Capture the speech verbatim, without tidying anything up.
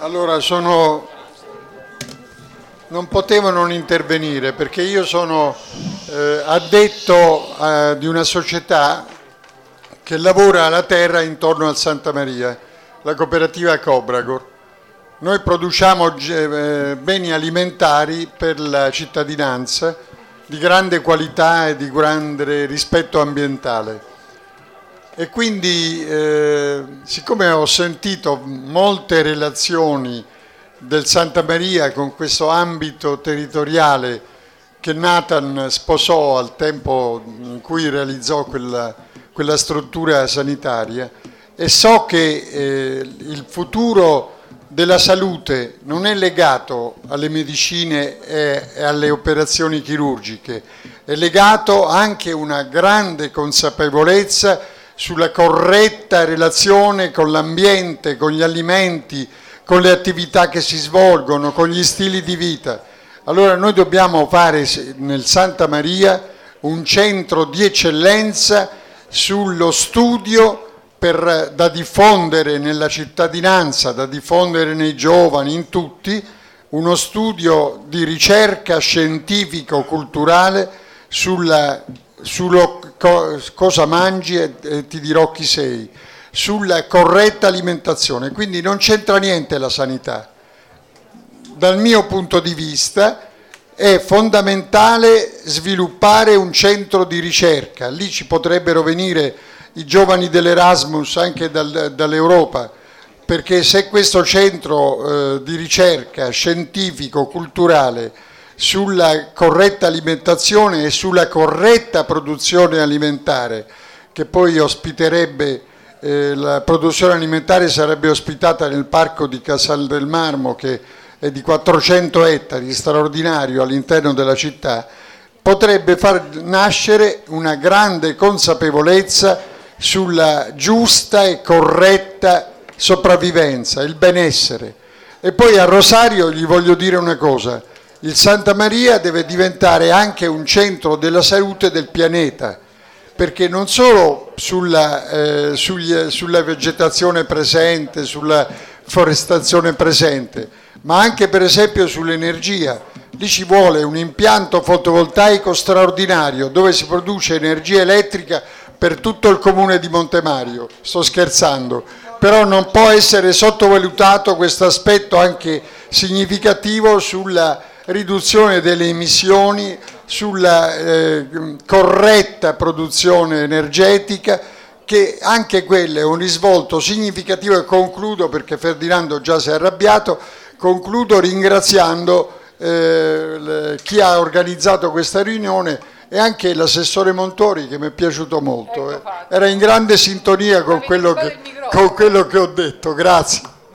Allora, sono... non potevo non intervenire perché io sono eh, addetto eh, di una società che lavora la terra intorno al Santa Maria, la cooperativa Cobragor. Noi produciamo eh, beni alimentari per la cittadinanza di grande qualità e di grande rispetto ambientale. E quindi, eh, siccome ho sentito molte relazioni del Santa Maria con questo ambito territoriale che Nathan sposò al tempo in cui realizzò quella, quella struttura sanitaria, e so che eh, il futuro della salute non è legato alle medicine e, e alle operazioni chirurgiche, è legato anche a una grande consapevolezza sulla corretta relazione con l'ambiente, con gli alimenti, con le attività che si svolgono, con gli stili di vita. Allora noi dobbiamo fare nel Santa Maria un centro di eccellenza sullo studio per, da diffondere nella cittadinanza, da diffondere nei giovani, in tutti, uno studio di ricerca scientifico-culturale sulla sullo co, cosa mangi e, e ti dirò chi sei, sulla corretta alimentazione. Quindi non c'entra niente la sanità. Dal mio punto di vista è fondamentale sviluppare un centro di ricerca. Lì ci potrebbero venire i giovani dell'Erasmus anche dal, dall'Europa, perché se questo centro eh, di ricerca scientifico, culturale, sulla corretta alimentazione e sulla corretta produzione alimentare, che poi ospiterebbe, eh, la produzione alimentare sarebbe ospitata nel parco di Casal del Marmo, che è di quattrocento ettari, straordinario all'interno della città, potrebbe far nascere una grande consapevolezza sulla giusta e corretta sopravvivenza, il benessere. E poi a Rosario gli voglio dire una cosa: il Santa Maria deve diventare anche un centro della salute del pianeta, perché non solo sulla, eh, sugli, sulla vegetazione presente, sulla forestazione presente, ma anche per esempio sull'energia. Lì ci vuole un impianto fotovoltaico straordinario dove si produce energia elettrica per tutto il comune di Montemario. Sto scherzando, però non può essere sottovalutato questo aspetto anche significativo sulla riduzione delle emissioni, sulla eh, corretta produzione energetica, che anche quello è un risvolto significativo. E concludo, perché Ferdinando già si è arrabbiato, concludo ringraziando eh, chi ha organizzato questa riunione e anche l'assessore Montori, che mi è piaciuto molto, eh. Era in grande sintonia con quello che, con quello che ho detto. Grazie.